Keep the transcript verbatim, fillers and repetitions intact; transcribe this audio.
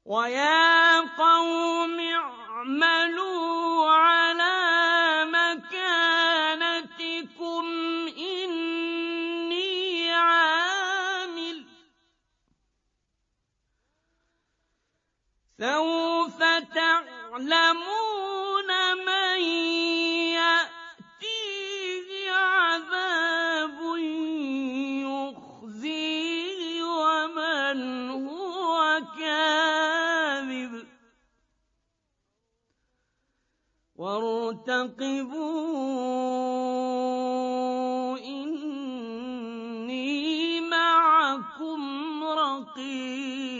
وَيَا قَوْمِ اعْمَلُوا عَلَىٰ مَكَانَتِكُمْ إِنِّي عَامِلٌ ۖ سَوْفَ تَعْلَمُونَ مَن يَأْتِيهِ عَذَابٌ يُخْزِيهِ وَمَنْ هُوَ كَاذِبٌ ۖ وَارْتَقِبُوا إِنِّي مَعَكُمْ رَقِيبٌ